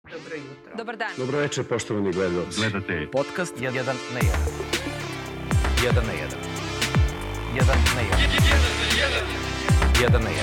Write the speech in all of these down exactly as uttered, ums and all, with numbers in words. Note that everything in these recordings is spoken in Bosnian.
Dobro jutro. Dobar dan. Dobro večer, poštovani gledalci. Gledate podcast jedan na jedan. jedan na jedan. jedan na jedan. jedan na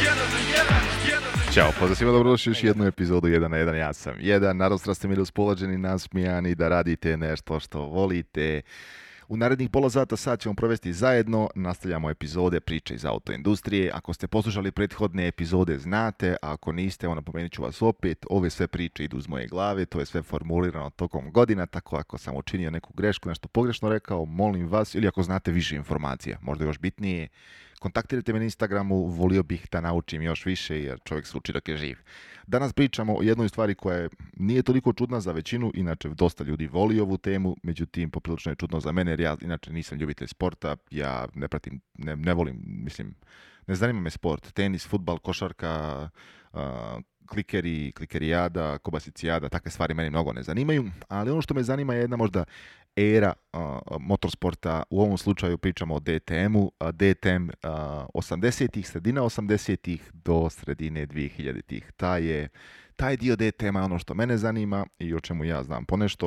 jedan. Ćao, pozdrav svima, dobrodošli još jednu epizodu jedan na jedan. Ja sam jedan, nadam se da ste mi raspoloženi, nasmijani, da radite nešto što volite. U narednih pola sata sad ćemo provesti zajedno, nastavljamo epizode priče iz autoindustrije. Ako ste poslušali prethodne epizode znate, a ako niste, evo napomenut ću vas opet, ove sve priče idu iz moje glave, to je sve formulirano tokom godina, tako ako sam učinio neku grešku, nešto pogrešno rekao, molim vas, ili ako znate više informacija, možda još bitnije, kontaktirajte me na Instagramu, volio bih da naučim još više jer čovjek se uči dok je živ. Danas pričamo o jednoj stvari koja je, nije toliko čudna za većinu, inače dosta ljudi voli ovu temu, međutim poprilično je čudno za mene jer ja inače nisam ljubitelj sporta, ja ne pratim, ne, ne volim, mislim, ne zanima me sport, tenis, fudbal, košarka, uh, klikeri, klikerijada, kobasicijada, takve stvari meni mnogo ne zanimaju, ali ono što me zanima je jedna možda era uh, motorsporta, u ovom slučaju pričamo o D T M-u, a D T M uh, osamdesetih, sredina osamdesetih do sredine dvehiljaditih. Taj je, taj dio D T M-a je ono što mene zanima i o čemu ja znam ponešto,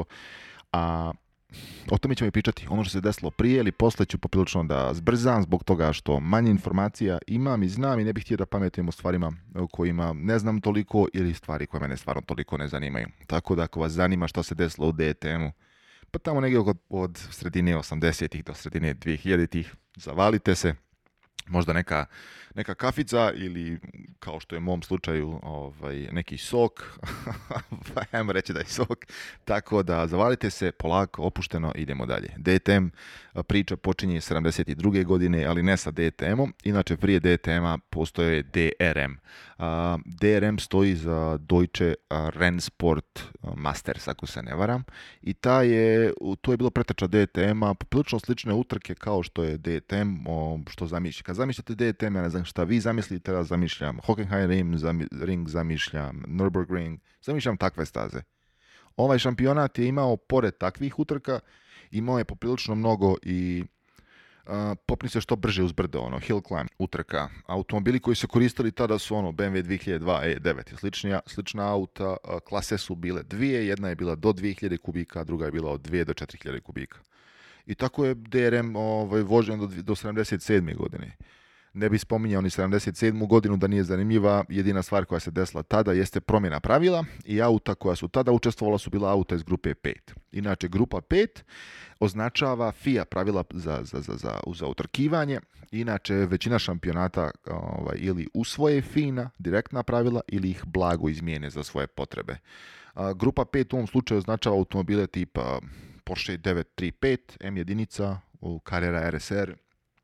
a o tome ćemo i pričati. Ono što se desilo prije ili posle ću poprilično da zbrzam zbog toga što manje informacija imam i znam i ne bih htio da pametujem o stvarima o kojima ne znam toliko ili stvari koje mene stvarno toliko ne zanimaju. Tako da ako vas zanima što se desilo u D T M-u, pa tamo negdje od, od sredine osamdesetih do sredine dvehiljaditih, zavalite se, možda neka, neka kafica ili kao što je u mom slučaju ovaj, neki sok, ajmo reći da je sok, tako da zavalite se polako, opušteno, idemo dalje. D T M priča počinje sedamdeset druge godine, ali ne sa D T M-om, inače prije D T M-a postoje D R M. Uh, D R M stoji za Deutsche Rennsport Masters, ako se ne varam, i ta je, to je bilo preteča D T M-a, poprilično slične utrke kao što je D T M, o, što zamišlja. Kad zamišljate D T M, ja ne znam šta vi zamislite, ja zamišljam Hockenheimring, ring zamišljam Nürburgring, zamišljam takve staze. Ovaj šampionat je imao, pored takvih utrka, imao je poprilično mnogo i uh, popni se što brže uz brdo, ono, hill climb utrka. Automobili koji se koristili tada su ono B M W dvije hiljade dva E devet i slična, slična auta, uh, klase su bile dvije, jedna je bila do dvije hiljade kubika, druga je bila od dvije do četiri hiljade kubika. I tako je D R M ovaj, vožen do, do sedamdeset sedme godine. Ne bi spominjao ni sedamdeset sedmu godinu da nije zanimljiva, jedina stvar koja se desila tada jeste promjena pravila i auta koja su tada učestvovala su bila auta iz grupe pet. Inače, grupa pet označava F I A pravila za, za, za, za, za utrkivanje, inače većina šampionata ovaj, ili usvoje fina, direktna pravila ili ih blago izmijene za svoje potrebe. A, grupa pet u ovom slučaju označava automobile tipa Porsche devet tri pet, M jedinica, Carrera R S R.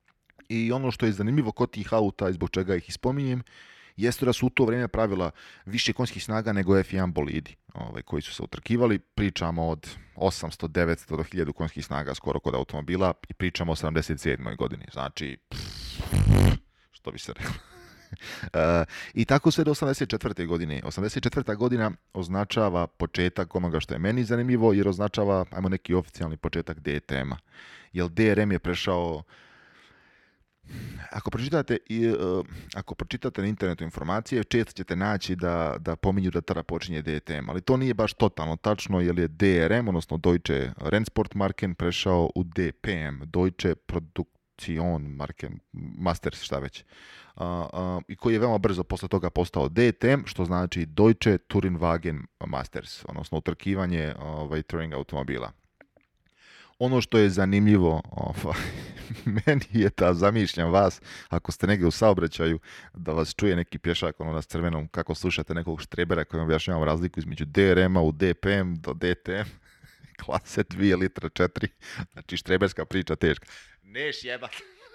I ono što je zanimljivo kod tih auta i zbog čega ih ispominjem, jeste da su u to vrijeme pravila više konjskih snaga nego F jedan bolidi ovaj, koji su se utrkivali. Pričamo od osamsto, devetsto do hiljadu konjskih snaga skoro kod automobila i pričamo o sedamdeset sedmoj godini. Znači, pff, što bi se reklo. Uh, I tako sve do osamdeset četvrte godine. osamdeset četvrta godina označava početak onoga što je meni zanimljivo jer označava, ajmo neki oficijalni početak D T M-a. Jer D R M je prešao. Ako pročitate, uh, ako pročitate na internetu informacije, često ćete naći da, da pominju da tada počinje D T M, ali to nije baš totalno tačno jer je D R M, odnosno Deutsche Rennsport Marken, prešao u D P M, Deutsche Produktion Marken, Masters, šta već. Uh, uh, i koji je veoma brzo posle toga postao D T M, što znači Deutsche Touringwagen Masters, odnosno utrkivanje ovaj, touring automobila. Ono što je zanimljivo, ovaj, meni je da zamišljam vas, ako ste negdje u saobraćaju, da vas čuje neki pješak ono s crvenom, kako slušate nekog štrebera koji objašnjavam razliku između D R M-a u D P M do D T M, klase dvije litra četiri, znači štreberska priča teška. Neš jebat.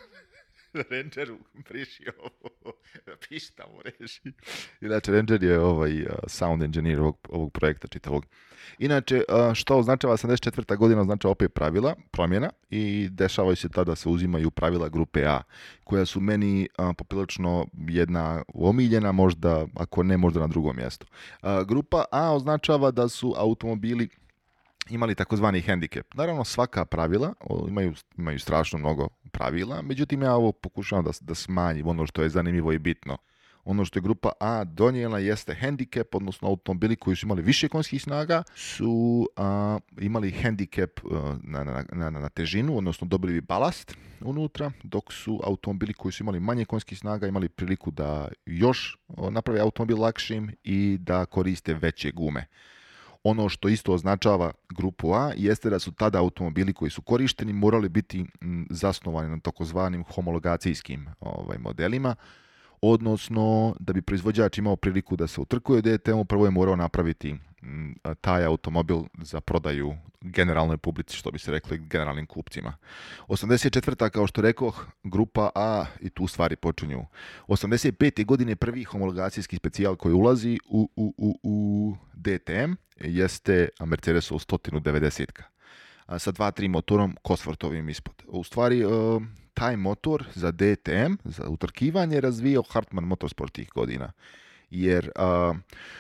Rangeru priši ovo, pišta mu reši. Inače, Ranger je ovaj uh, sound engineer ovog, ovog projekta čitavog. Inače, uh, što označava sedamdeset četvrta godina, označava opet pravila, promjena i dešavaju se tada se uzimaju pravila grupe A, koja su meni uh, poprilično jedna omiljena, možda, ako ne, možda na drugom mjestu. Uh, grupa A označava da su automobili imali takozvani hendikep. Naravno, svaka pravila, imaju, imaju strašno mnogo pravila, međutim ja ovo pokušavam da, da smanjim ono što je zanimljivo i bitno. Ono što je grupa A donijela jeste handicap, odnosno automobili koji su imali više konjskih snaga su a, imali handicap a, na, na, na, na težinu, odnosno dobili bi balast unutra, dok su automobili koji su imali manje konjskih snaga imali priliku da još naprave automobil lakšim i da koriste veće gume. Ono što isto označava grupu A jeste da su tada automobili koji su korišteni morali biti m, zasnovani na takozvanim homologacijskim ovaj, modelima, odnosno da bi proizvođač imao priliku da se utrkuje D T M-u, prvo je morao napraviti m, taj automobil za prodaju generalnoj publici, što bi se rekli generalnim kupcima. osamdeset četvrta kao što rekoh, grupa A, i tu stvari počinju. osamdeset pete godine prvi homologacijski specijal koji ulazi u, u, u, u D T M jeste Mercedesov sto devedeset sa dva tri motorom Cosworthovim ispod. U stvari, uh, taj motor za D T M, za utrkivanje, razvijao Hartmann Motorsport tih godina. Jer uh,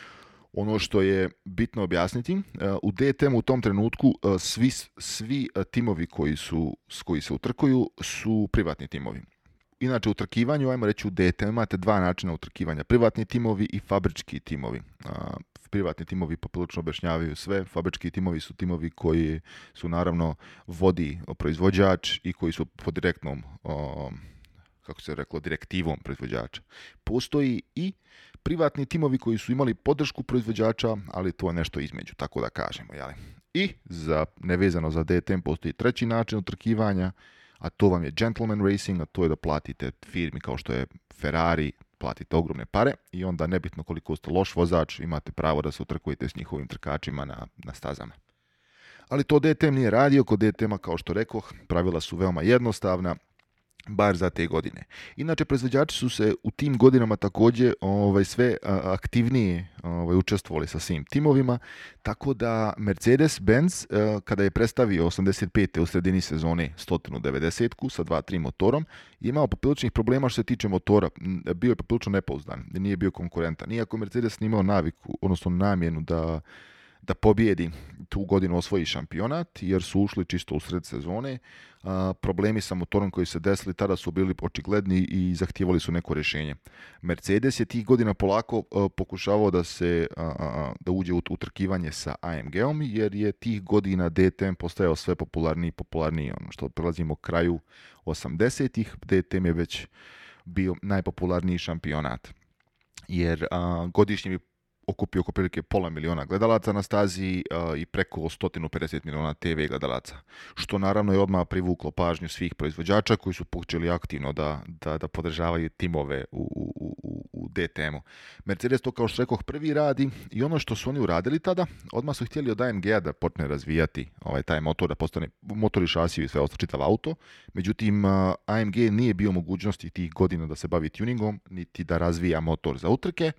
ono što je bitno objasniti, uh, u D T M u tom trenutku uh, svi, svi uh, timovi koji, su, koji se utrkuju su privatni timovi. Inače, u utrkivanju, ajmo reći u D T M, imate dva načina utrkivanja. Privatni timovi i fabrički timovi. Uh, privatni timovi poprilično objašnjavaju sve. Fabrički timovi su timovi koji su naravno vodi proizvođač i koji su pod direktnom, o, kako se reklo, direktivom proizvođača. Postoji i privatni timovi koji su imali podršku proizvođača, ali to je nešto između, tako da kažemo. Jeli? I za, nevezano za D T M postoji treći način utrkivanja, a to vam je gentleman racing, a to je da platite firmi kao što je Ferrari, platite ogromne pare i onda nebitno koliko ste loš vozač, imate pravo da se utrkujete s njihovim trkačima na, na stazama. Ali to D T M nije radio, kod D T M-a, kao što rekoh, pravila su veoma jednostavna, bar za te godine. Inače, proizvođači su se u tim godinama također ovaj, sve a, aktivnije ovaj, učestvovali sa svim timovima, tako da Mercedes-Benz, a, kada je predstavio osamdeset pete u sredini sezone sto devedeset sa dva tri motorom, je imao popriličnih problema što se tiče motora. Bio je poprilično nepouzdan, nije bio konkurentan. Iako Mercedes nije imao naviku, odnosno namjenu da da pobjedi tu godinu, osvoji šampionat, jer su ušli čisto u sred sezone. A, problemi sa motorom koji se desili tada su bili očigledni i zahtijevali su neko rješenje. Mercedes je tih godina polako a, pokušavao da se a, a, da uđe u utrkivanje sa A M G-om, jer je tih godina D T M postajao sve popularniji i popularniji. Ono što prelazimo kraju osamdesetih, D T M je već bio najpopularniji šampionat. Jer a, godišnji bi okupio oko prilike pola miliona gledalaca na stazi uh, i preko sto pedeset miliona T V gledalaca, što naravno je odmah privuklo pažnju svih proizvođača koji su počeli aktivno da, da, da podržavaju timove u, u, u, u D T M-u. Mercedes to, kao što rekoh, prvi radi i ono što su oni uradili tada, odmah su htjeli od A M G-a da počne razvijati ovaj, taj motor, da postane motor i šasiju i sve ostalo, čitav auto. Međutim, uh, A M G nije bio mogućnosti tih godina da se bavi tuningom, niti da razvija motor za utrke.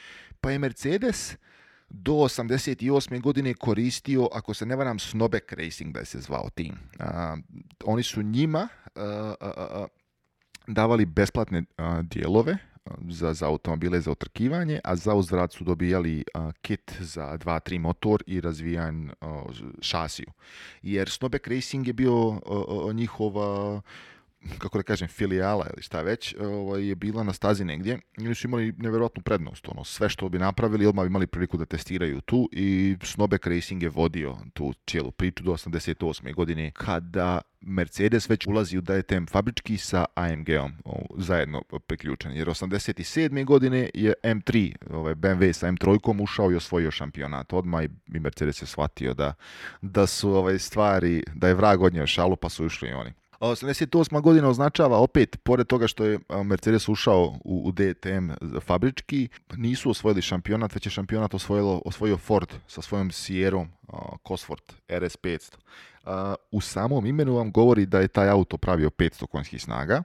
Pa je Mercedes do osamdeset osme godine koristio, ako se ne varam, Snobek Racing da je se zvao tim. Uh, oni su njima uh, uh, uh, davali besplatne uh, dijelove uh, za, za automobile za utrkivanje, a za uzvrat su dobijali uh, kit za dva tri motor i razvijan uh, šasiju. Jer Snobek Racing je bio uh, uh, njihova, kako da kažem, filijala ili šta već, ovaj, je bila na stazi negdje i oni su imali nevjerojatnu prednost. Ono, sve što bi napravili, odmah bi imali priliku da testiraju tu i Snobek Racing je vodio tu cijelu priču do osamdeset osme godine, kada Mercedes već ulazi u D T M fabrički sa A M G-om o, zajedno priključen. Jer osamdeset sedme godine je M tri, ovaj, B M W sa M tri ušao i osvojio šampionat. Odmah i Mercedes je shvatio da, da su ovaj, stvari, da je vrag odnio šalu, pa su išli i oni. osamdeset osma godina označava opet, pored toga što je Mercedes ušao u, u D T M fabrički, nisu osvojili šampionat, već je šampionat osvojilo, osvojio Ford sa svojom Sierrom uh, Cosworth R S petsto. Uh, u samom imenu vam govori da je taj auto pravio petsto konjskih snaga,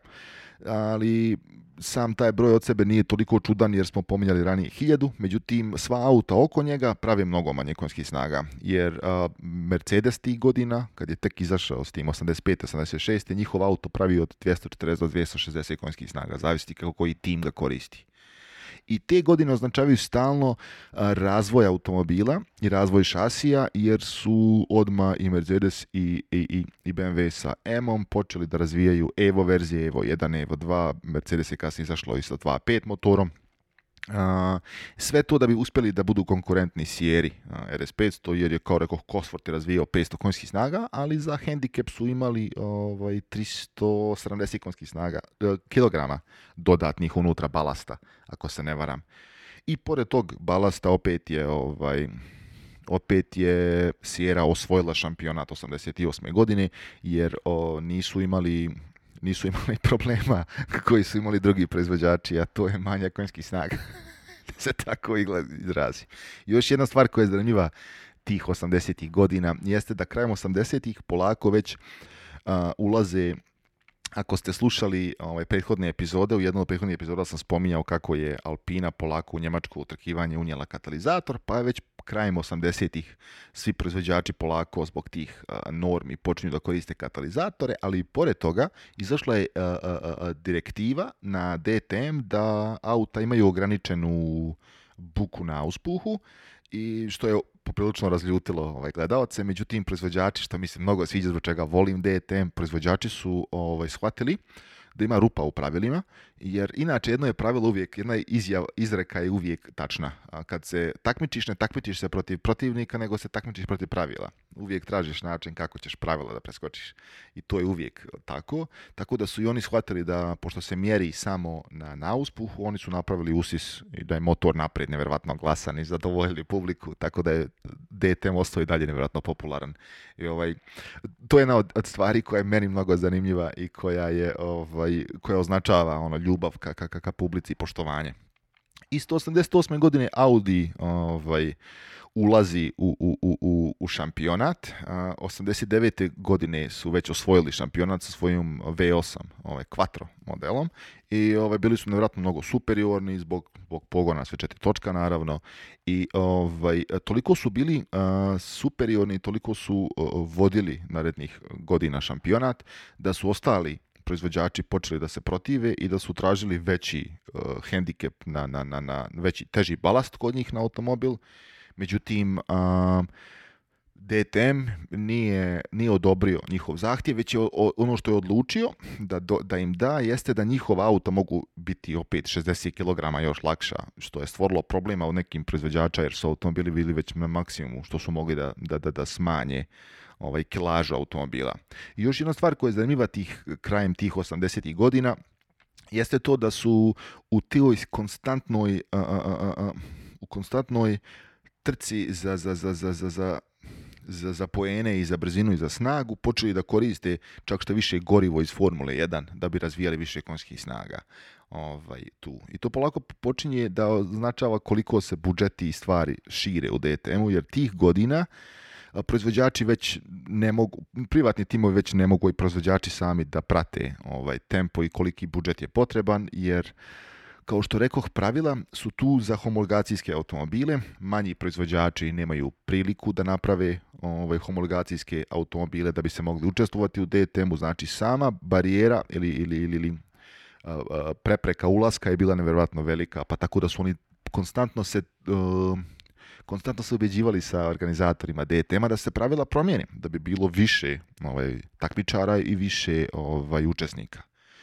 ali sam taj broj od sebe nije toliko čudan jer smo pominjali ranije hiljadu, međutim sva auta oko njega prave mnogo manje konjskih snaga, jer uh, Mercedes tih godina, kad je tek izašao s tim osamdeset pete osamdeset šeste njihov auto pravi od dvjesto četrdeset do dvjesto šezdeset konjskih snaga, zavisi kako koji tim ga koristi. I te godine označavaju stalno uh, razvoj automobila i razvoj šasija, jer su odmah i Mercedes i, i, i B M W sa M-om počeli da razvijaju Evo verzije, Evo jedan, Evo dva, Mercedes je kasnije izašlo i sa dva pet motorom. Uh, sve to da bi uspjeli da budu konkurentni Sierri uh, R S petsto, jer je, kao rekao, Cosworth je razvijao petsto konjskih snaga, ali za handicap su imali ovaj, tristo sedamdeset konjskih snaga, uh, kilograma dodatnih unutra balasta, ako se ne varam. I pored tog balasta opet je ovaj, opet je Sierra osvojila šampionat osamdeset osme godine, jer o, nisu imali nisu imali problema koji su imali drugi proizvođači, a to je manjak konjskih snaga. Da se tako izrazi. Još jedna stvar koja je zanimljiva tih osamdesetih godina jeste da krajem osamdesetih polako već uh, ulaze. Ako ste slušali ovaj, prethodne epizode, u jednom od prethodnih epizoda sam spominjao kako je Alpina polako u njemačko utrkivanje unijela katalizator, pa je već krajem osamdesetih svi proizvođači polako zbog tih uh, normi počinju da koriste katalizatore, ali i pored toga izašla je uh, uh, direktiva na D T M da auta imaju ograničenu buku na auspuhu, i što je poprilično razljutilo ovaj, gledalce. Međutim, proizvođači, što mi se mnogo sviđa, zbog čega volim D T M, proizvođači su ovaj, shvatili da ima rupa u pravilima, jer inače jedno je pravilo uvijek, jedna izjav, izreka je uvijek tačna. A kad se takmičiš, ne takmičiš se protiv protivnika, nego se takmičiš protiv pravila. Uvijek tražiš način kako ćeš pravila da preskočiš. I to je uvijek tako. Tako da su i oni shvatili da, pošto se mjeri samo na, na auspuhu, oni su napravili usis i da je motor naprijed nevjerovatno glasan i zadovoljili publiku, tako da je D T M ostao i dalje nevjerojatno popularan. I ovaj, to je jedna od, od stvari koja je meni mnogo zanimljiva i koja je ovaj, koja označava ono, ljubav ka, ka, ka publici i poštovanje. Isto osamdeset osme godine Audi ovaj, ulazi u, u, u, u šampionat. osamdeset devete godine su već osvojili šampionat sa svojim V osam ovaj, Quattro modelom i ovaj, bili su nevjerojatno mnogo superiorni zbog, zbog pogona sve četiri točka naravno i ovaj, toliko su bili uh, superiorni, toliko su uh, vodili narednih godina šampionat da su ostali proizvođači počeli da se protive i da su tražili veći uh, hendikep na, na, na, na veći, teži balast kod njih na automobil. Međutim, uh, D T M nije, nije odobrio njihov zahtjev, već je o, ono što je odlučio da, do, da im da jeste da njihova auta mogu biti opet šezdeset kilograma još lakša, što je stvorilo problema u nekim proizvođača jer su automobili bili već na maksimumu što su mogli da, da, da, da smanje ovaj, kilažu automobila. I još jedna stvar koja je zanimljiva tih, krajem tih osamdesetih godina jeste to da su u toj konstantnoj uh, uh, uh, u konstantnoj trci za, za, za, za, za, za, za, za poene i za brzinu i za snagu počeli da koriste čak što više gorivo iz Formule jedan da bi razvijali više konjskih snaga. Ovaj, tu. I to polako počinje da označava koliko se budžeti i stvari šire u D T M-u, jer tih godina proizvođači već ne mogu, privatni timovi već ne mogu i proizvođači sami da prate ovaj tempo i koliki budžet je potreban, jer kao što rekoh, pravila su tu za homologacijske automobile. Manji proizvođači nemaju priliku da naprave ovaj, homologacijske automobile da bi se mogli učestvovati u D T M-u. Znači sama barijera ili, ili, ili, ili uh, prepreka ulaska je bila nevjerojatno velika, pa tako da su oni konstantno se uh, konstantno se ubjeđivali sa organizatorima D T M-a da se pravila promijene, da bi bilo više ovaj, takmičara i više ovaj, učesnika.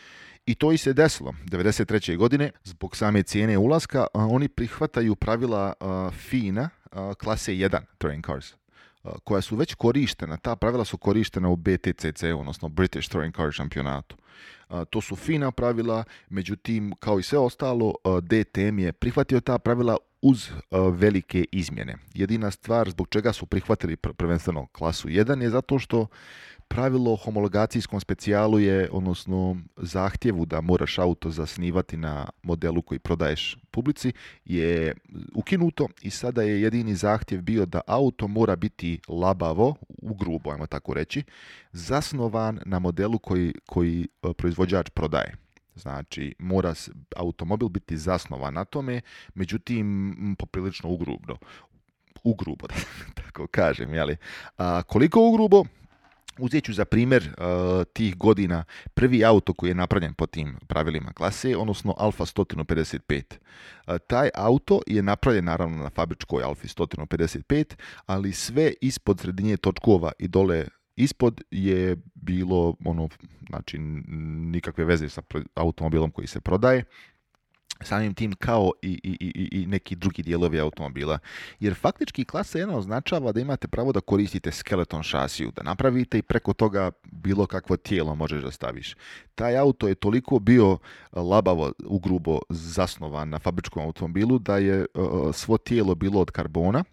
I to i se desilo. devedeset treće godine, zbog same cijene ulaska, oni prihvataju pravila uh, FINA uh, klase jedan Touring Cars, uh, koja su već korištena. Ta pravila su korištena u B T C C, odnosno British Touring Car šampionatu. Uh, to su FINA pravila, međutim, kao i sve ostalo, uh, D T M je prihvatio ta pravila uz uh, velike izmjene. Jedina stvar zbog čega su prihvatili pr- prvenstveno klasu jedan je zato što pravilo o homologacijskom specijalu je, odnosno zahtjevu da moraš auto zasnivati na modelu koji prodaješ publici, je ukinuto i sada je jedini zahtjev bio da auto mora biti labavo, ugrubo, ajmo tako reći, zasnovan na modelu koji, koji proizvođač prodaje. Znači, mora automobil biti zasnovan na tome, međutim, poprilično ugrubo. Ugrubo, da tako kažem, jeli? A koliko ugrubo? Uzet ću za primjer uh, tih godina prvi auto koji je napravljen po tim pravilima klase, odnosno Alfa sto pedeset pet. Uh, taj auto je napravljen naravno na fabričkoj Alfi sto pedeset pet, ali sve ispod sredinje točkova i dole ispod je bilo ono, znači nikakve veze sa automobilom koji se prodaje. samim tim kao i, i, i, i neki drugi dijelovi automobila. Jer faktički klasa jedan označava da imate pravo da koristite skeleton šasiju, da napravite i preko toga bilo kakvo tijelo možeš da staviš. Taj auto je toliko bio labavo, ugrubo zasnovan na fabričkom automobilu da je uh, svo tijelo bilo od karbona,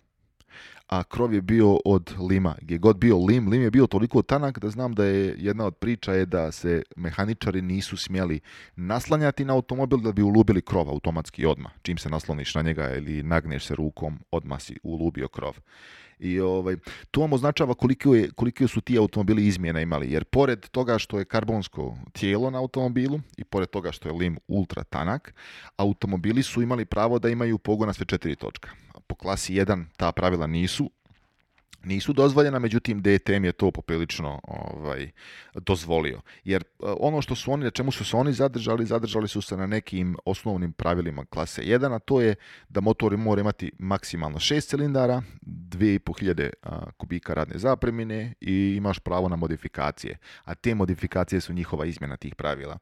a krov je bio od lima. Gdje god bio lim, lim je bio toliko tanak da znam da je jedna od priča je da se mehaničari nisu smjeli naslanjati na automobil da bi ulubili krov automatski odmah. Čim se nasloniš na njega ili nagneš se rukom, odmah si ulubio krov. I ovaj, to vam označava koliko, je, koliko su ti automobili izmjena imali, jer pored toga što je karbonsko tijelo na automobilu i pored toga što je lim ultra tanak, automobili su imali pravo da imaju pogon na sve četiri točka. Po klasi jedan ta pravila nisu nisu dozvoljena, međutim D T M je to poprilično ovaj, dozvolio. Jer ono što su oni, na čemu su se oni zadržali, zadržali su se na nekim osnovnim pravilima klase jedan, a to je da motor mora imati maksimalno šest cilindara, dvije i pol hiljade kubika radne zapremine i imaš pravo na modifikacije. A te modifikacije su njihova izmjena tih pravila.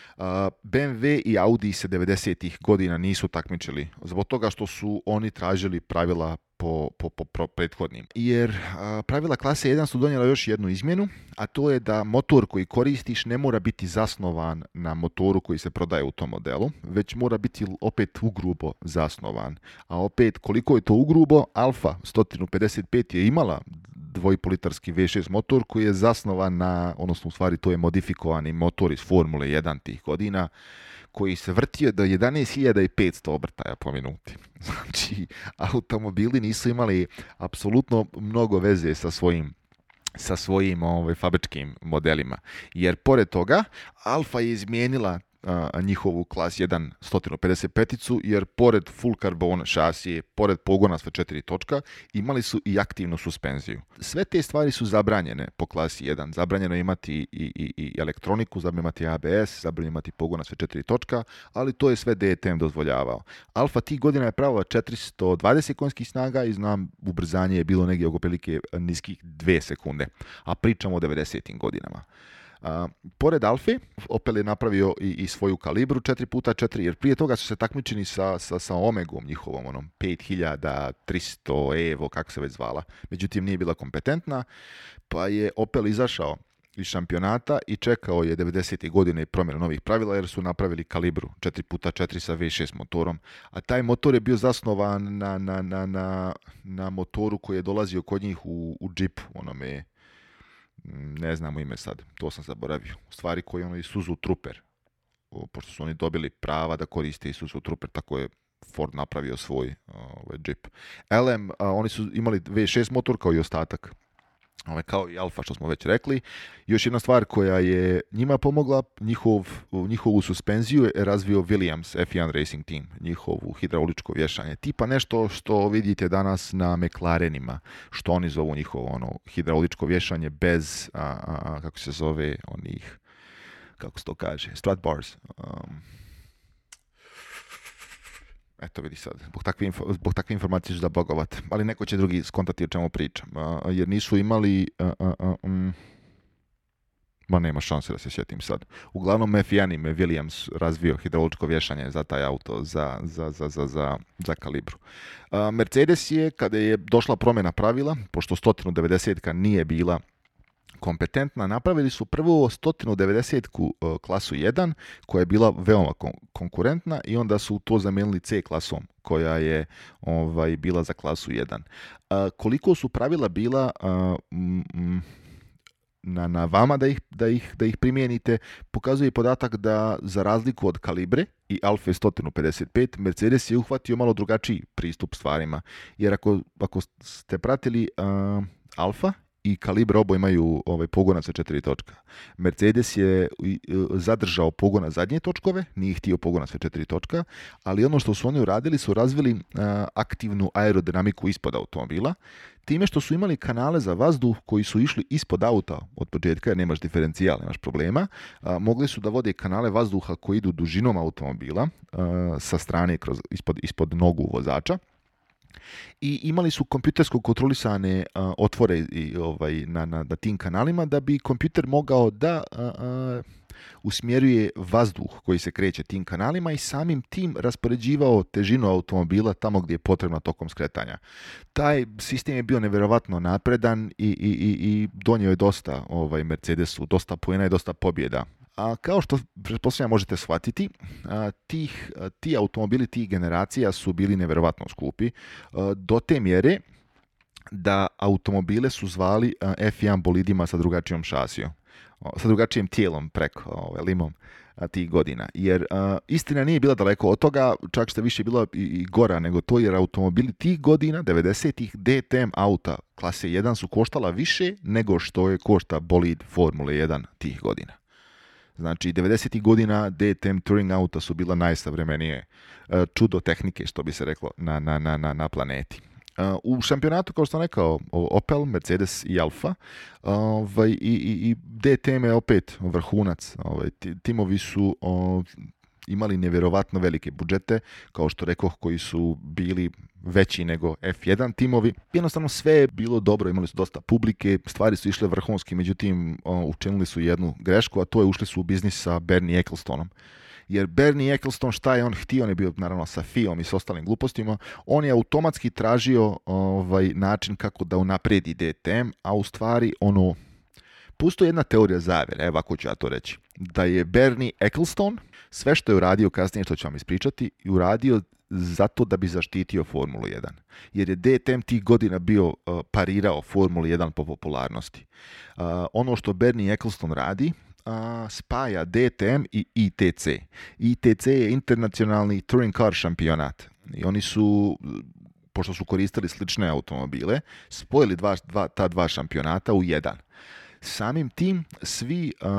B M W i Audi se devedesetih godina nisu takmičili zbog toga što su oni tražili pravila po, po, po, po prethodnim. Jer a, pravila klase jedan su donijela još jednu izmjenu, a to je da motor koji koristiš ne mora biti zasnovan na motoru koji se prodaje u tom modelu, već mora biti opet ugrubo zasnovan. A opet, koliko je to ugrubo, Alfa sto pedeset pet je imala dvojpolitarski V šest motor koji je zasnovan na, odnosno u stvari to je modifikovani motor iz Formule jedan tih godina, koji se vrtio do jedanaest hiljada petsto obrtaja po minuti. Znači, automobili nisu imali apsolutno mnogo veze sa svojim sa svojim ovaj, fabričkim modelima. Jer pored toga, Alfa je izmijenila a, njihovu klas jedan sto pedeset pet-icu, jer pored full carbon šasije, pored pogona sve četiri točka, imali su i aktivnu suspenziju. Sve te stvari su zabranjene po klasi jedan. Zabranjeno je imati i, i, i elektroniku, zabranjeno imati A B S, zabranjeno imati pogona sve četiri točka, ali to je sve D T M dozvoljavao. Alfa tih godina je pravila četiristo dvadeset konjskih snaga i znam, ubrzanje je bilo negdje oko prilike niskih dvije sekunde, a pričamo o devedesetim godinama. Uh, pored Alfe, Opel je napravio i, i svoju kalibru četiri puta četiri, jer prije toga su se takmičeni sa, sa, sa Omegom njihovom, onom pet hiljada tristo Evo, kako se već zvala. Međutim, nije bila kompetentna, pa je Opel izašao iz šampionata i čekao je devedesetih godine promjenu novih pravila, jer su napravili kalibru četiri puta četiri sa V šest motorom. A taj motor je bio zasnovan na, na, na, na, na motoru koji je dolazio kod njih u, u džipu, onome, ne znam u ime sad, to sam zaboravio. U stvari koji je ono Isuzu Trooper. O, pošto su oni dobili prava da koriste Isuzu Trooper, tako je Ford napravio svoj ovaj, džip. L M, a, oni su imali V šest motor kao i ostatak. Ovaj, kao i Alfa što smo već rekli. Još jedna stvar koja je njima pomogla, njihov, njihovu suspenziju je razvio Williams F jedan Racing Team, njihovu hidrauličko vješanje. Tipa nešto što vidite danas na McLarenima, što oni zovu njihovo ono, hidrauličko vješanje bez, a, a, kako se zove, onih, kako se to kaže, strut bars. Um, Eto vidi sad, zbog takve, info, zbog takve informacije ću da bogovat, ali neko će drugi skontati o čemu pričam, uh, jer nisu imali, uh, uh, uh, um, ma nema šanse da se sjetim sad. Uglavnom F jedan im je Williams razvio hidrauličko vješanje za taj auto, za, za, za, za, za, za kalibru. Uh, Mercedes je, kada je došla promjena pravila, pošto sto devedesetka nije bila kompetentna, napravili su prvo sto devedesetku uh, klasu jedan, koja je bila veoma kon- konkurentna i onda su to zamijenili C klasom, koja je ovaj, bila za klasu jedan. Uh, koliko su pravila bila uh, mm, na, na vama da ih, da, ih, da ih primijenite, pokazuje podatak da za razliku od Kalibre i Alfa sto pedeset pet, Mercedes je uhvatio malo drugačiji pristup stvarima. Jer ako, ako ste pratili uh, Alfa i Kalibre obo imaju ovaj, pogona sa četiri točka. Mercedes je zadržao pogona zadnje točkove, nije htio pogona sa četiri točka, ali ono što su oni uradili su razvili uh, aktivnu aerodinamiku ispod automobila, time što su imali kanale za vazduh koji su išli ispod auta od početka, jer nemaš diferencijal, nemaš problema, uh, mogli su da vode kanale vazduha koji idu dužinom automobila uh, sa strane kroz, ispod, ispod nogu vozača. I imali su kompjutersko kontrolisane uh, otvore i, ovaj, na, na, na tim kanalima da bi kompjuter mogao da uh, uh, usmjeruje vazduh koji se kreće tim kanalima i samim tim raspoređivao težinu automobila tamo gdje je potrebno tokom skretanja. Taj sistem je bio nevjerovatno napredan i, i, i, i donio je dosta ovaj, Mercedesu, dosta poena i dosta pobjeda. A kao što pretpostavljam možete shvatiti, a, tih, a, ti automobili tih generacija su bili nevjerovatno skupi, a, do te mjere da automobile su zvali a, F jedan bolidima sa drugačijom šasijom, sa drugačijim tijelom preko ovaj, limom a, tih godina. Jer a, istina nije bila daleko od toga, čak što više bila i, i gora nego to, jer automobili tih godina, devedesetih, D T M auta klase jedan su koštala više nego što je košta bolid Formule jedan tih godina. Znači, devedesetih godina D T M Touring auta su bila najsavremenije čudo tehnike, što bi se reklo, na, na, na, na planeti. U šampionatu, kao što sam rekao, Opel, Mercedes i Alfa, ovaj, i, i, i D T M je opet vrhunac. Ovaj, timovi su o, imali nevjerovatno velike budžete, kao što rekoh, koji su bili veći nego F jedan timovi. Jednostavno sve je bilo dobro, imali su dosta publike, stvari su išle vrhunski, međutim učinili su jednu grešku, a to je ušli su u biznis sa Bernie Ecclestonom. Jer Bernie Ecclestone, šta je on htio, on je bio naravno sa F I om i s ostalim glupostima, on je automatski tražio ovaj, način kako da unapredi D T M, a u stvari ono, postoji jedna teorija zavjere, evo ako ću ja to reći, da je Bernie Ecclestone sve što je uradio kasnije, što ću vam ispričati, i uradio zato da bi zaštitio Formulu jedan. Jer je D T M tih godina bio uh, parirao Formulu jedan po popularnosti. Uh, ono što Bernie Ecclestone radi, uh, spaja D T M i I T C. I T C je internacionalni touring car šampionat. I oni su, pošto su koristili slične automobile, spojili dva, dva, ta dva šampionata u jedan. Samim tim, svi uh,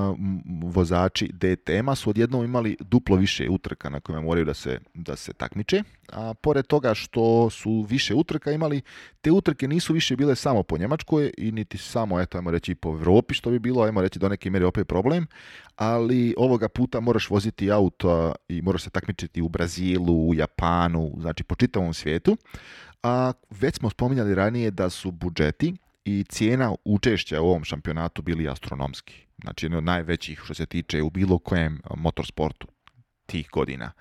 vozači D T M-a su odjednom imali duplo više utrka na kojima moraju da se, da se takmiče, a pored toga što su više utrka imali, te utrke nisu više bile samo po Njemačkoj i niti samo, eto, ajmo reći, po Evropi, što bi bilo, ajmo reći, do neke mjere opet problem, ali ovoga puta moraš voziti auto i moraš se takmičiti u Brazilu, u Japanu, znači po čitavom svijetu, a već smo spominjali ranije da su budžeti i cijena učešća u ovom šampionatu bili astronomski. Znači, jedno od najvećih što se tiče u bilo kojem motorsportu tih godina.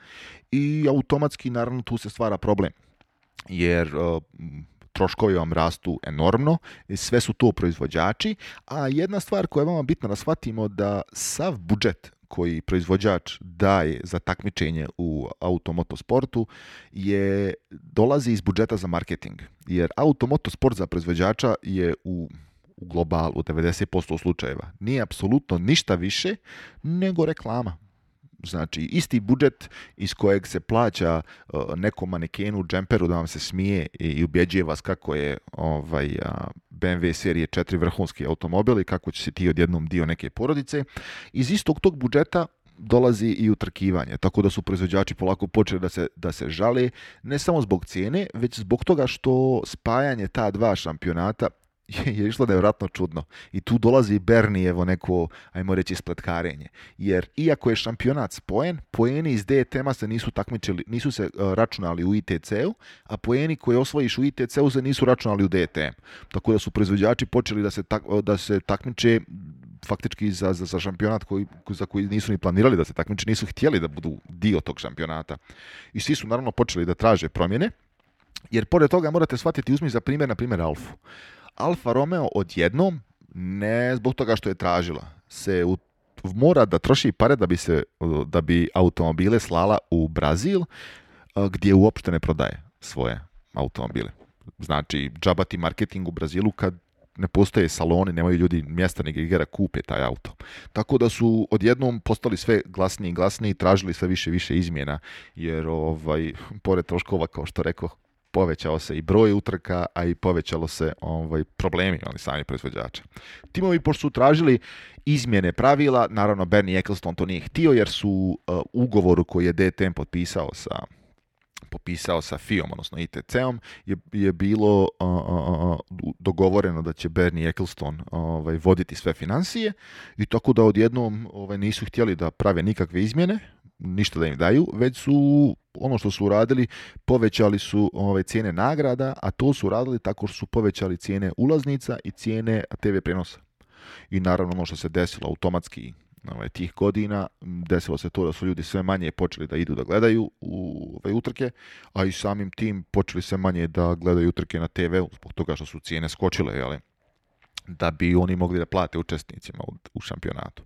I automatski, naravno, tu se stvara problem. Jer uh, troškovi vam rastu enormno, sve su to proizvođači, a jedna stvar koja je vama bitna da shvatimo da sav budžet koji proizvođač daje za takmičenje u automotosportu je, dolazi iz budžeta za marketing. Jer automotosport za proizvođača je u, u globalu, u devedeset posto slučajeva, nije apsolutno ništa više nego reklama. Znači, isti budžet iz kojeg se plaća uh, nekom manekenu, džemperu da vam se smije i ubjeđuje vas kako je ovaj, uh, B M W serije četiri vrhunski automobil i kako će se ti odjednom dio neke porodice. Iz istog tog budžeta dolazi i utrkivanje, tako da su proizvođači polako počeli da se, da se žale, ne samo zbog cijene, već zbog toga što spajanje ta dva šampionata je išlo nevjerojatno čudno. I tu dolazi Bernijevo neko, ajmo reći, spletkarenje. Jer iako je šampionat spojen, poeni iz D T M-a se nisu takmičili, nisu se uh, računali u I T C-u, a poeni koje osvojiš u I T C-u se nisu računali u D T M. Tako da su proizvođači počeli da se, tak, da se takmiče faktički za, za, za šampionat koji, za koji nisu ni planirali da se takmiče, nisu htjeli da budu dio tog šampionata. I svi su naravno počeli da traže promjene, jer pored toga morate shvatiti, uzmi za primjer, na primjer, Alfu. Alfa Romeo odjednom, ne zbog toga što je tražila, se u, mora da troši pare da bi, se, da bi automobile slala u Brazil, gdje uopšte ne prodaje svoje automobile. Znači, džabati marketing u Brazilu kad ne postoje saloni, nemaju ljudi mjesta ni gdje da kupe taj auto. Tako da su odjednom postali sve glasniji i glasniji, tražili sve više i više izmjena, jer ovaj, pored troškova, kao što rekao, povećao se i broj utrka, a i povećalo se ovaj, problemi, ali sami proizvođača. Timovi, pošto su tražili izmjene pravila, naravno Bernie Ecclestone to nije htio, jer su uh, ugovoru koji je D T M potpisao sa popisao sa F I om, odnosno I T C-om, je, je bilo uh, uh, dogovoreno da će Bernie Ecclestone ovaj, voditi sve financije i tako da odjednom ovaj, nisu htjeli da prave nikakve izmjene, ništa da im daju, već su ono što su uradili, povećali su ove cijene nagrada, a to su radili tako što su povećali cijene ulaznica i cijene T V prenosa. I naravno ono što se desilo, automatski ovaj, tih godina. Desilo se to da su ljudi sve manje počeli da idu da gledaju u ove utrke, a i samim tim počeli sve manje da gledaju utrke na te veu, zbog toga što su cijene skočile, jeli, da bi oni mogli da plate učesnicima u, u šampionatu.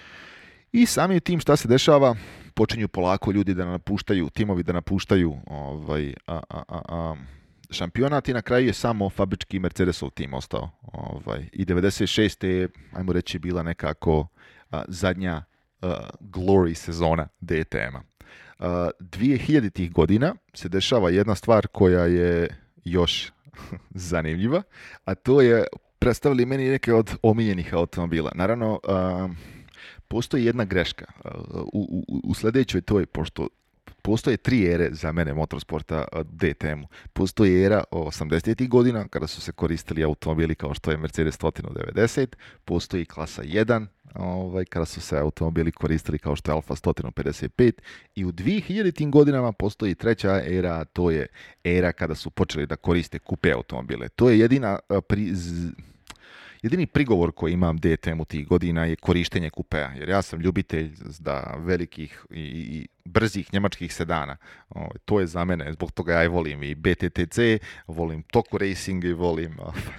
I samim tim šta se dešava, počinju polako ljudi da napuštaju, timovi da napuštaju ovaj, a, a, a, a, šampionat i na kraju je samo fabrički Mercedesov tim ostao. Ovaj, I devedeset šeste je, ajmo reći, bila nekako a, zadnja a, glory sezona D T M-a. A, dvije hiljaditih godina se dešava jedna stvar koja je još zanimljiva, a to je predstavili meni neke od omiljenih automobila. Naravno, a, postoji jedna greška. U, u, u sljedećoj toj, pošto postoje tri ere za mene motorsporta D T M-u. Postoji era osamdesetih godina, kada su se koristili automobili kao što je Mercedes sto devedeset, postoji klasa jedan, ovaj, kada su se automobili koristili kao što je Alfa sto pedeset pet, i u dvije hiljaditim godinama postoji treća era, to je era kada su počeli da koriste kupe automobile. To je jedina pri... Jedini prigovor koji imam D T M-u tih godina je korištenje kupea, jer ja sam ljubitelj da velikih i, i brzih njemačkih sedana. O, to je za mene, zbog toga ja i volim i B T T C, volim Toko Racing i volim,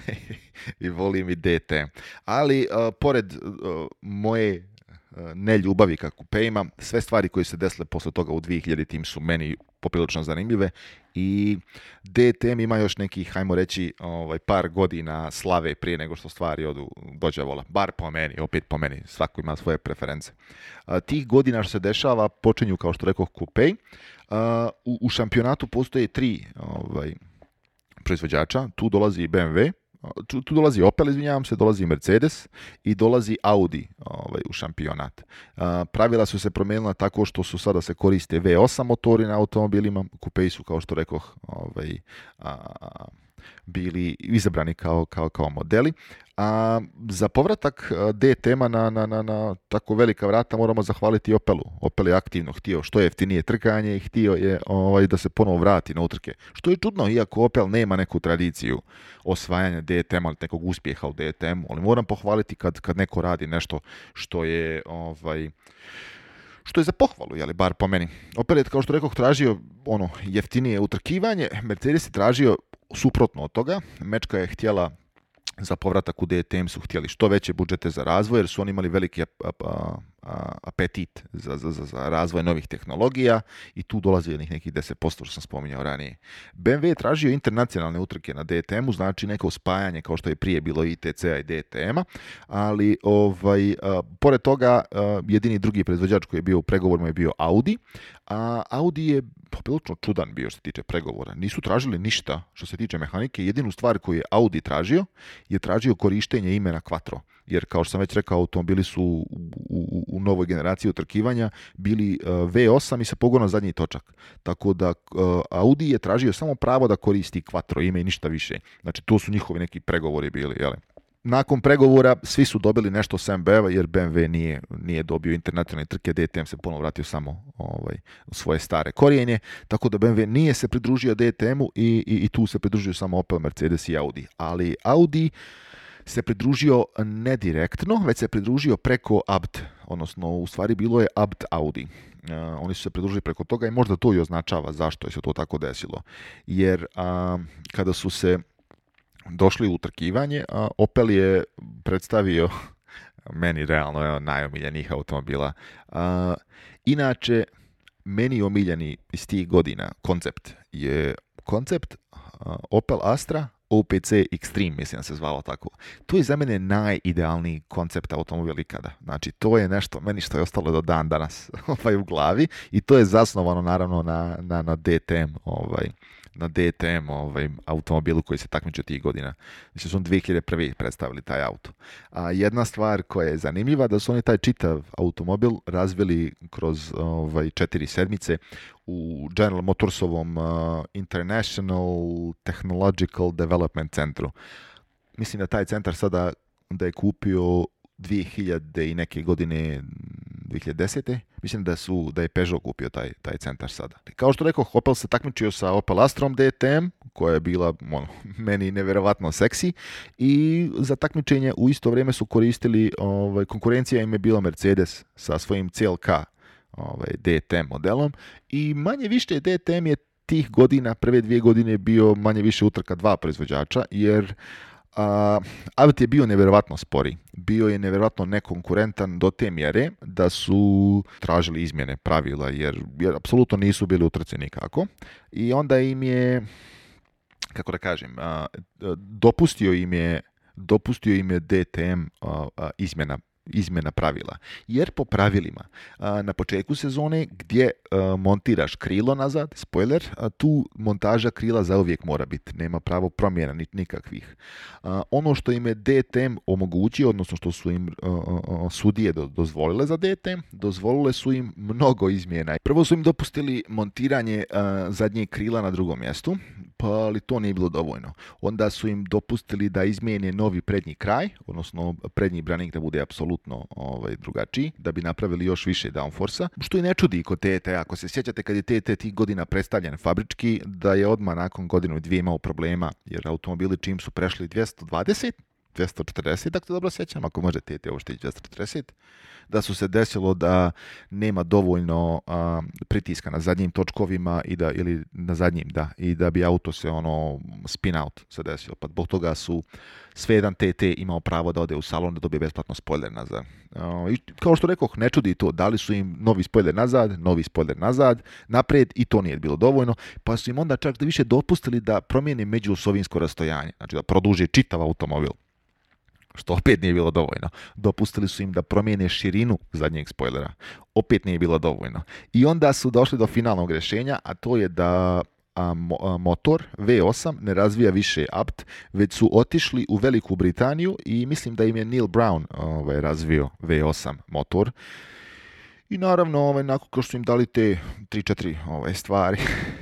i volim i D T M. Ali, uh, pored uh, moje ne ljubavi ka kupeima, sve stvari koje se desile posle toga u dvije hiljaditim su meni poprilično zanimljive i D T M ima još nekih, hajmo reći, ovaj, par godina slave prije nego što stvari odu do đavola. Bar po meni, opet po meni, svako ima svoje preference. A, tih godina što se dešava počinju, kao što rekoh, kupej. A, u, u šampionatu postoje tri ovaj, proizvođača, tu dolazi B M W, Tu, tu dolazi Opel, izvinjavam se, dolazi Mercedes i dolazi Audi ovaj, u šampionat. A, pravila su se promijenila tako što su sada se koriste V osam motori na automobilima, kupeji su, kao što rekoh, ovaj, a, bili izabrani kao, kao, kao modeli. A za povratak D T M-a na, na, na, na tako velika vrata moramo zahvaliti Opelu. Opel je aktivno htio što jeftinije trkanje i htio je ovaj, da se ponovo vrati na utrke. Što je čudno, iako Opel nema neku tradiciju osvajanja D T M-a ili nekog uspjeha u D T M-u, ali moram pohvaliti kad, kad neko radi nešto što je ovaj, što je za pohvalu, jeli, bar po meni. Opel je, kao što rekoh, tražio ono jeftinije utrkivanje, Mercedes je tražio suprotno od toga. Mečka je htjela za povratak u D T M, su htjeli što veće budžete za razvoj, jer su oni imali veliki apetit za, za, za razvoj novih tehnologija i tu dolazi jednih nekih deset posto što sam spominjao ranije. B M W je tražio internacionalne utrke na D T M-u, znači neko spajanje kao što je prije bilo I T C-a i D T M-a, ali ovaj, a, pored toga a, jedini drugi proizvođač koji je bio u pregovorima je bio Audi, a Audi je poprilično čudan bio što se tiče pregovora. Nisu tražili ništa što se tiče mehanike, jedinu stvar koju je Audi tražio je tražio korištenje imena Quattro. Jer, kao što sam već rekao, automobili su u, u, u novoj generaciji utrkivanja bili uh, V osam i sa pogonom zadnji točak. Tako da uh, Audi je tražio samo pravo da koristi Quattro ime i ništa više. Znači, to su njihovi neki pregovori bili, jel? Nakon pregovora svi su dobili nešto sem B M W, jer B M W nije, nije dobio internacionalne trke, D T M se ponovo vratio samo ovaj, u svoje stare korijenje, tako da B M W nije se pridružio D T M-u i, i, i tu se pridružio samo Opel, Mercedes i Audi. Ali Audi se pridružio ne direktno, već se pridružio preko A B T, odnosno u stvari bilo je A B T Audi. Uh, oni su se pridružili preko toga i možda to i označava zašto je se to tako desilo. Jer uh, kada su se došli u utrkivanje, a Opel je predstavio meni realno je najomiljenijih automobila. A, inače, meni omiljeni iz tih godina koncept je koncept a, Opel Astra O P C Extreme, mislim da se zvalo tako. To je za mene najidealniji koncept automobila ikada. Znači, to je nešto meni što je ostalo do dan danas ovaj, u glavi i to je zasnovano naravno na, na, na D T M ovaj, na D T M ovaj, automobilu koji se takmiče tih godina. Znači, su dvije hiljade prve predstavili taj auto. A jedna stvar koja je zanimljiva, da su oni taj čitav automobil razvili kroz ovaj, četiri sedmice u General Motorsovom uh, International Technological Development centru. Mislim da taj centar sada da je kupio dvije hiljade i neke godine, dvije hiljade desete. Mislim da su da je Peugeot kupio taj taj centar sada. Kao što rekao, Opel se takmičio sa Opel Astrom D T M, koja je bila ono, meni nevjerovatno seksi i za takmičenje u isto vrijeme su koristili, ovaj, konkurencija im je bila Mercedes sa svojim C L K ovaj, D T M modelom i manje više D T M je tih godina, prve dvije godine bio manje više utrka dva proizvođača, jer a, Abt je bio nevjerovatno spori. Bio je nevjerovatno nekonkurentan do te mjere da su tražili izmjene pravila, jer, jer apsolutno nisu bili u trci nikako. I onda im je, kako da kažem, a, dopustio im je, dopustio im je D T M a, a, izmjena izmjena pravila. Jer po pravilima a, na početku sezone gdje a, montiraš krilo nazad, spoiler, a, tu montaža krila zauvijek mora biti. Nema pravo promjena ni, nikakvih. A, ono što im je D T M omogućio, odnosno što su im a, a, sudije do, dozvolile za D T M, dozvolile su im mnogo izmjena. Prvo su im dopustili montiranje a, zadnjeg krila na drugom mjestu, pa ali to nije bilo dovoljno. Onda su im dopustili da izmijene novi prednji kraj, odnosno prednji branik da bude apsolutno ovaj, drugačiji, da bi napravili još više downforce-a, što i ne čudi kod T T. Ako se sjećate kad je T T tih godina predstavljen fabrički, da je odmah nakon godinu dvije imao problema, jer automobili čim su prešli dvjesto dvadeset, dvjesto četrdeset, ako se dobro sjećam, ako može T T uopšte dvjesto četrdeset, da su se desilo da nema dovoljno a, pritiska na zadnjim točkovima i da, ili na zadnjim, da, i da bi auto se ono spin out se desilo. Pa zbog toga su sve jedan T T imao pravo da ode u salon da dobije besplatno spoiler nazad. A, i kao što rekoh, ne čudi to, dali su im novi spoiler nazad, novi spoiler nazad, naprijed i to nije bilo dovoljno, pa su im onda čak da više dopustili da promijene međuosovinsko rastojanje, znači da produže čitav automobil, što opet nije bilo dovoljno. Dopustili su im da promijene širinu zadnjeg spoilera. Opet nije bilo dovoljno. I onda su došli do finalnog rješenja, a to je da a, mo, a, motor V osam ne razvija više Abt, već su otišli u Veliku Britaniju i mislim da im je Neil Brown ovaj, razvio V osam motor. I naravno, ovaj, nakon kao što im dali te tri četiri ovaj, stvari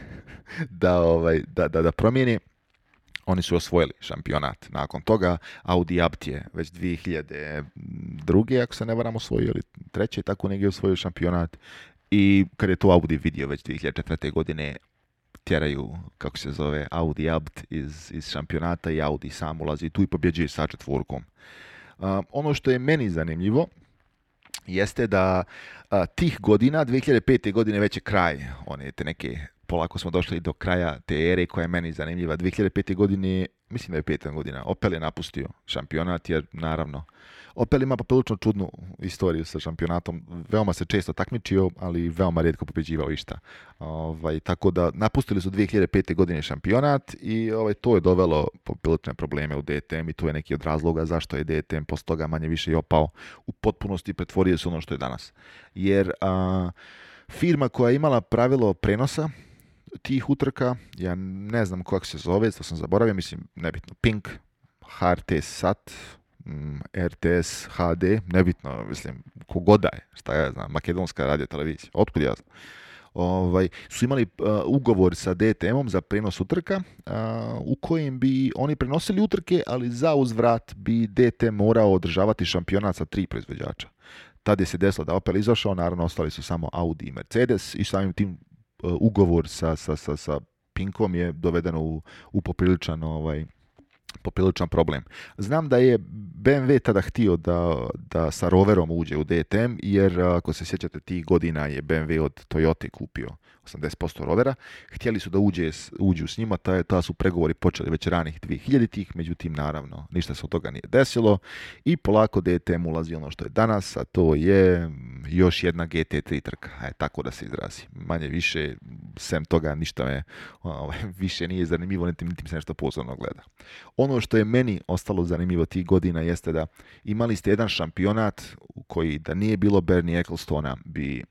da, ovaj, da, da, da promijene, oni su osvojili šampionat. Nakon toga Audi Abt je već dvije hiljade druge, ako se ne varam, osvojio, ili treće, tako negdje osvojio šampionat. I kad je to Audi vidio već dvije hiljade četvrte. godine, tjeraju, kako se zove, Audi Abt iz, iz šampionata i Audi sam ulazi tu i pobjeđuje sa četvorkom. Uh, ono što je meni zanimljivo jeste da uh, tih godina, dvije hiljade pete. godine već je kraj one te neke, polako smo došli do kraja te ere koja je meni zanimljiva. dvije hiljade pete. godine, mislim da je peta godina, Opel je napustio šampionat jer naravno Opel ima poprilično čudnu istoriju sa šampionatom. Veoma se često takmičio, ali veoma rijetko pobjeđivao išta. Ovaj, tako da napustili su dvije hiljade pete. godine šampionat i ovaj, to je dovelo poprilične probleme u D T M i to je neki od razloga zašto je D T M posle toga manje više i opao u potpunosti i pretvorio se ono što je danas. Jer a, firma koja je imala pravilo prenosa tih utrka, ja ne znam kako se zove, to sam zaboravio, mislim, nebitno, Pink, H R T Sat, R T S H D, nebitno, mislim, kogoda je, šta ja znam, Makedonska radio televizija, otkud ja znam. Ovaj, su imali uh, ugovor sa D T M-om za prenos utrka, uh, u kojem bi oni prenosili utrke, ali za uzvrat bi D T M morao održavati šampionat sa tri proizvođača. Tad je se desilo da Opel izašao, naravno ostali su samo Audi i Mercedes i samim tim uh, ugovor sa, sa, sa, sa Pinkom je dovedeno u, u popriličan ovaj, popriličan problem. Znam da je B M W tada htio da, da sa Roverom uđe u D T M, jer ako se sjećate tih godina je B M W od Toyote kupio osamdeset posto Rovera. Htjeli su da uđe, uđu s njima, ta, ta su pregovori počeli već ranih dvije hiljaditih, međutim naravno ništa se od toga nije desilo i polako D T M ulazi ono što je danas, a to je još jedna G T tri trka, e, tako da se izrazi. Manje više, sem toga ništa me ovaj, više nije zanimljivo, niti, niti mi se nešto pozorno gleda. Ono što je meni ostalo zanimljivo tih godina jeste da imali ste jedan šampionat u koji da nije bilo Bernie Ecclestona bi,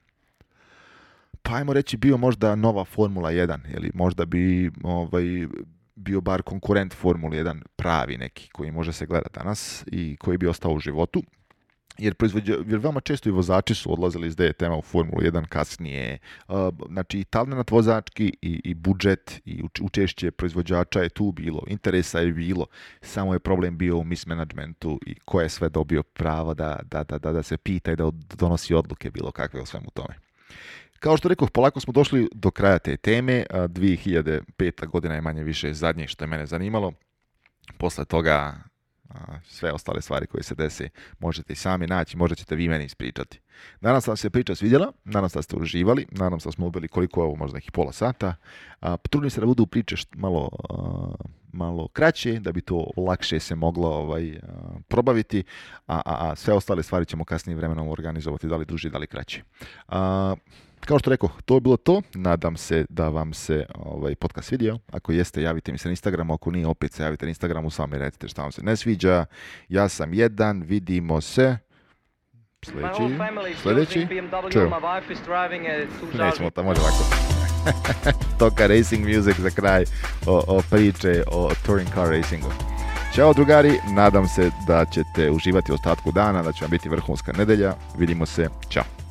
pa ajmo reći, bio možda nova Formula jedan, ili možda bi ovaj, bio bar konkurent Formula jedan, pravi neki koji može se gledati danas i koji bi ostao u životu. Jer, jer veoma često i vozači su odlazili iz D T M-a u Formulu jedan kasnije. Uh, znači i talent vozački i, i budžet i učešće proizvođača je tu bilo, interesa je bilo, samo je problem bio u mismanagementu i ko je sve dobio pravo da, da, da, da, da se pita i da donosi odluke bilo kakve o svemu tome. Kao što rekoh, polako smo došli do kraja te teme. dvije hiljade peta godina je manje više zadnje što je mene zanimalo. Posle toga sve ostale stvari koje se desi možete i sami naći, možda ćete vi meni ispričati. Nadam se da vam se priča svidjela, nadam se da ste uživali, nadam se da smo ubili koliko je ovo, možda nekih pola sata. Potrudim se da budu priče malo, malo kraće, da bi to lakše se moglo ovaj, probaviti, a, a, a sve ostale stvari ćemo kasnije vremenom organizovati, da li duže, da li kraće. A, Kao što rekao, to je bilo to. Nadam se da vam se ovaj podcast svidio. Ako jeste, javite mi se na Instagramu. Ako nije, opet se javite na Instagramu. Sami recite šta vam se ne sviđa. Ja sam jedan. Vidimo se. Sljedeći. Sljedeći. Čujem. Nećemo tamo, može ovako. Toka racing music za kraj o, o priče o touring car racingu. Ćao drugari, nadam se da ćete uživati u ostatku dana, da će vam biti vrhunska nedelja. Vidimo se. Ćao.